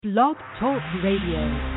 Blog Talk Radio.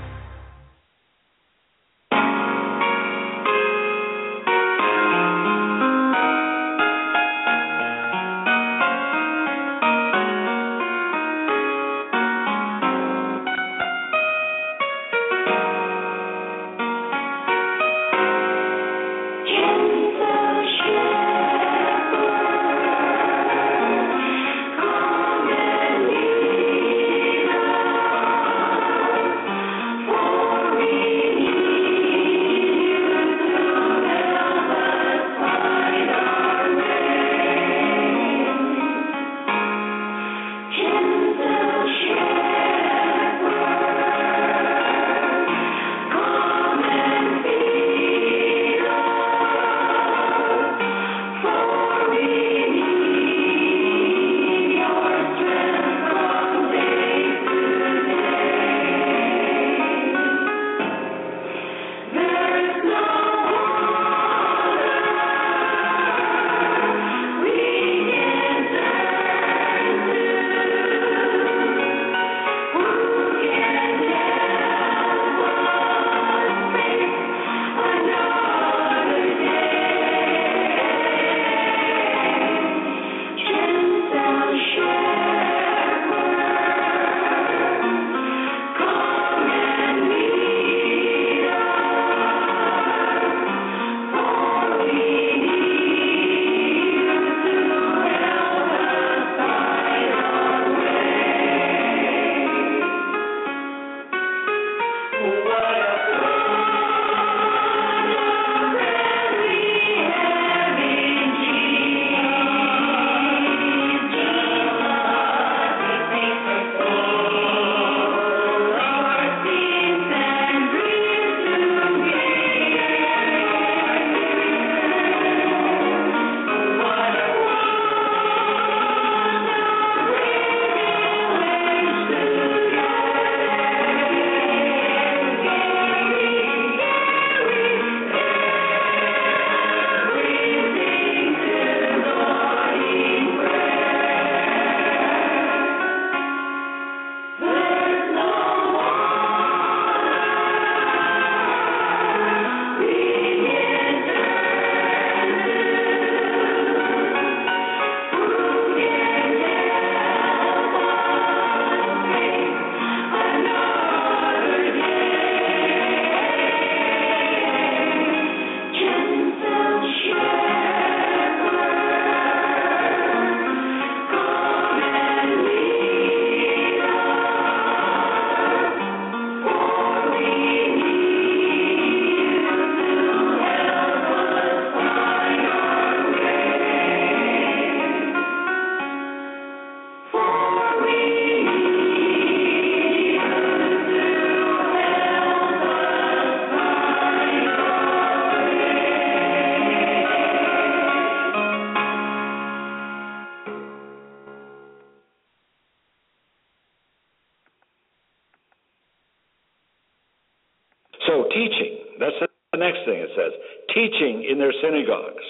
So teaching, that's the next thing it says. Teaching in their synagogues.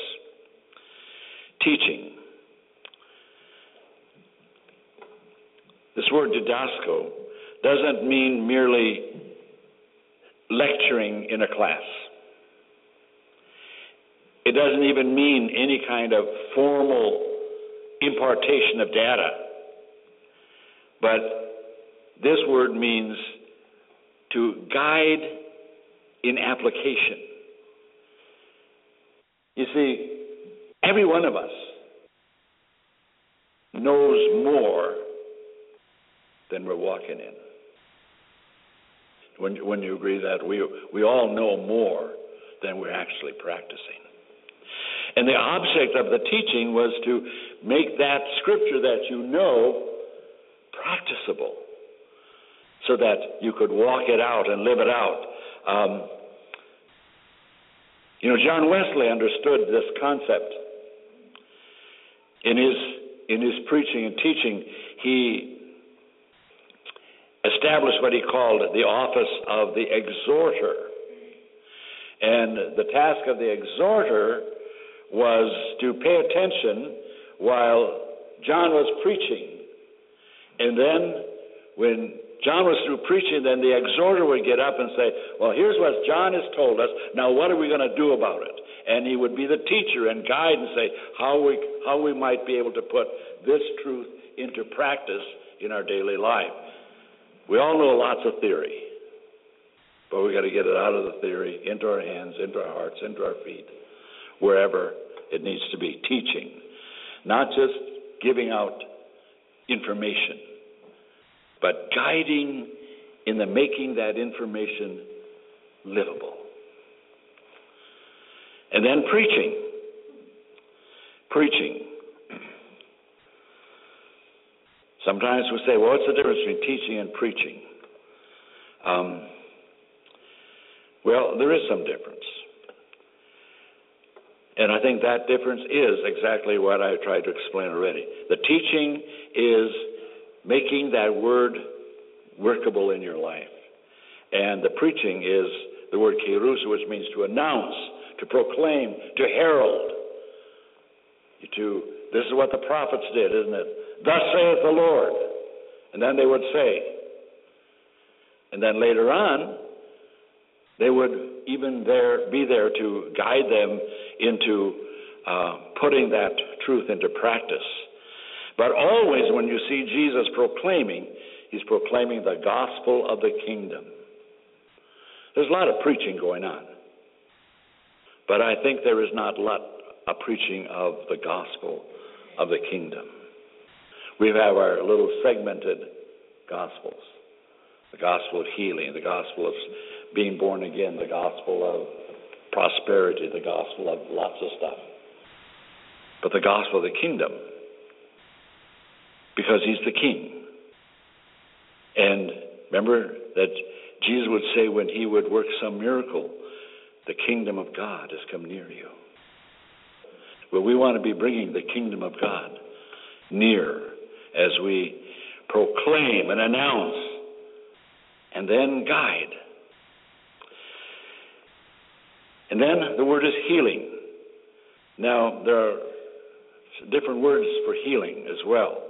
Teaching. This word didasco doesn't mean merely lecturing in a class. It doesn't even mean any kind of formal impartation of data. But this word means to guide in application. You see, every one of us knows more than we're walking in. When you agree that we all know more than we're actually practicing. And the object of the teaching was to make that scripture that you know practicable so that you could walk it out and live it out. John Wesley understood this concept. In his preaching and teaching, he established what he called the office of the exhorter. And the task of the exhorter was to pay attention while John was preaching. And then when John was through preaching, then the exhorter would get up and say, well, here's what John has told us. Now what are we going to do about it? And he would be the teacher and guide and say how we might be able to put this truth into practice in our daily life. We all know lots of theory, but we got to get it out of the theory, into our hands, into our hearts, into our feet, wherever it needs to be. Teaching, not just giving out information, but guiding in the making that information livable. And then preaching. Sometimes we say, well, what's the difference between teaching and preaching? Well, there is some difference. And I think that difference is exactly what I tried to explain already. The teaching is making that word workable in your life. And the preaching is the word kerusa, which means to announce, to proclaim, to herald. This is what the prophets did, isn't it? Thus saith the Lord. And then they would say. And then later on, they would even be there to guide them into putting that truth into practice. But always when you see Jesus proclaiming, he's proclaiming the gospel of the kingdom. There's a lot of preaching going on. But I think there is not a preaching of the gospel of the kingdom. We have our little segmented gospels. The gospel of healing, the gospel of being born again, the gospel of prosperity, the gospel of lots of stuff. But the gospel of the kingdom, because he's the king. And remember that Jesus would say when he would work some miracle, the kingdom of God has come near you. Well, we want to be bringing the kingdom of God near as we proclaim and announce and then guide. And then the word is healing. Now, there are different words for healing as well.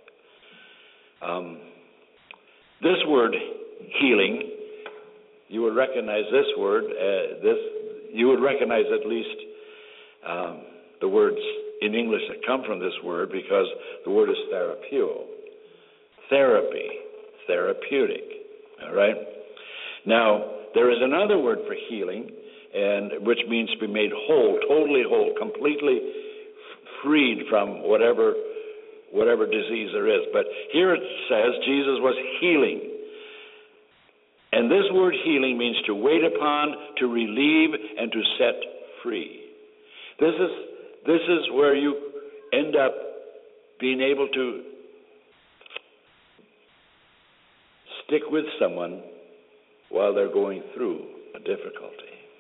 This word, healing, you would recognize this word. You would recognize at least the words in English that come from this word, because the word is therapeuo. Therapy, therapeutic. All right? Now, there is another word for healing, and which means to be made whole, totally whole, completely freed from whatever disease there is. But here it says Jesus was healing. And this word healing means to wait upon, to relieve, and to set free. This is where you end up being able to stick with someone while they're going through a difficulty.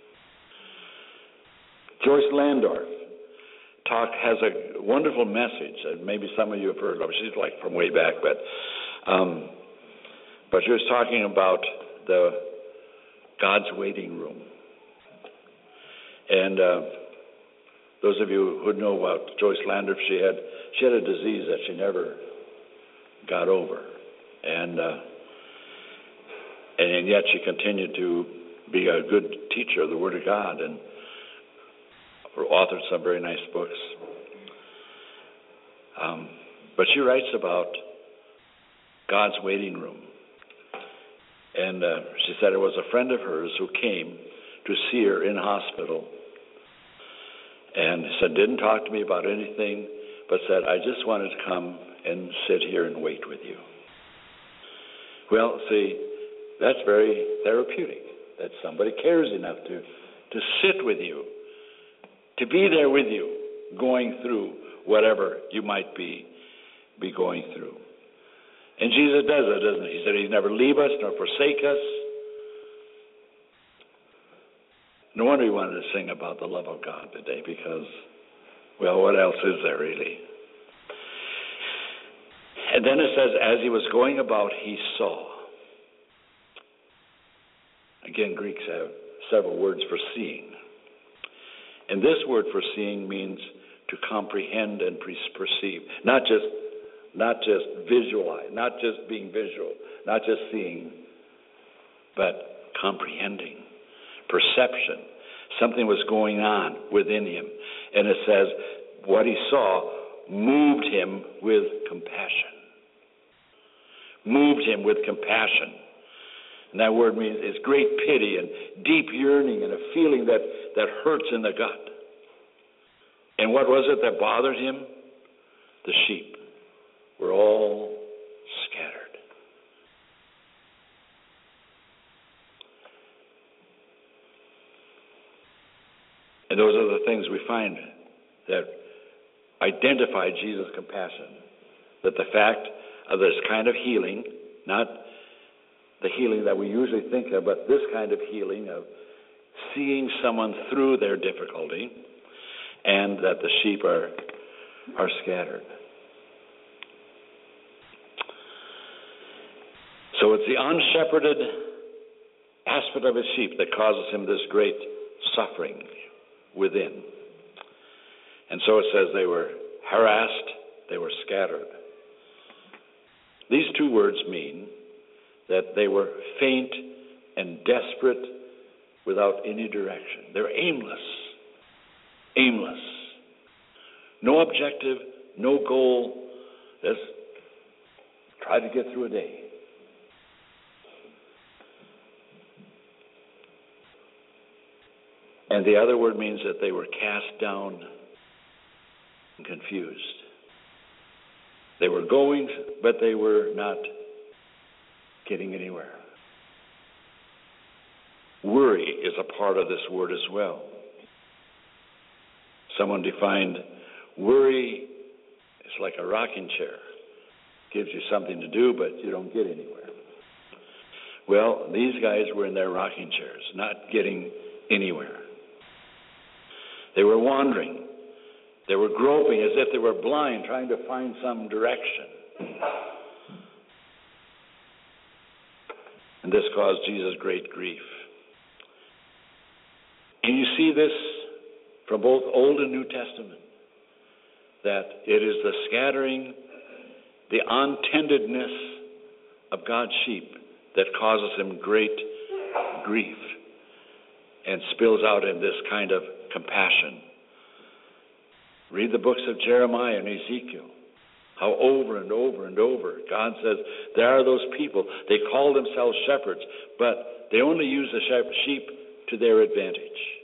Joyce Landorf has a wonderful message that maybe some of you have heard of. She's like from way back, but she was talking about the God's waiting room. And those of you who know about Joyce Landorf, she had a disease that she never got over, and yet she continued to be a good teacher of the Word of God and authored some very nice books. But she writes about God's waiting room. And she said it was a friend of hers who came to see her in hospital and said, didn't talk to me about anything, but said, I just wanted to come and sit here and wait with you. Well, see, that's very therapeutic, that somebody cares enough to sit with you, to be there with you, going through whatever you might be going through. And Jesus does it, doesn't he? He said he'd never leave us nor forsake us. No wonder he wanted to sing about the love of God today, because, well, what else is there really? And then it says, as he was going about, he saw. Again, Greeks have several words for seeing. And this word for seeing means to comprehend and perceive. Not just not just visualize, not just being visual, not just seeing, but comprehending, perception. Something was going on within him. And it says what he saw moved him with compassion. Moved him with compassion. And that word means it's great pity and deep yearning and a feeling that hurts in the gut. And what was it that bothered him? The sheep were all scattered. And those are the things we find that identify Jesus' compassion. That the fact of this kind of healing, not the healing that we usually think of, but this kind of healing of seeing someone through their difficulty, and that the sheep are scattered. So it's the unshepherded aspect of his sheep that causes him this great suffering within. And so it says they were harassed, they were scattered. These two words mean that they were faint and desperate without any direction. They're aimless. Aimless. No objective, no goal. Just try to get through a day. And the other word means that they were cast down and confused. They were going, but they were not getting anywhere. Worry is a part of this word as well. Someone defined worry is like a rocking chair. Gives you something to do, but you don't get anywhere. Well, these guys were in their rocking chairs, not getting anywhere. They were wandering. They were groping as if they were blind, trying to find some direction. And this caused Jesus great grief. And you see this from both Old and New Testament, that it is the scattering, the untendedness of God's sheep that causes him great grief and spills out in this kind of compassion. Read the books of Jeremiah and Ezekiel, how over and over and over God says there are those people, they call themselves shepherds, but they only use the sheep to their advantage.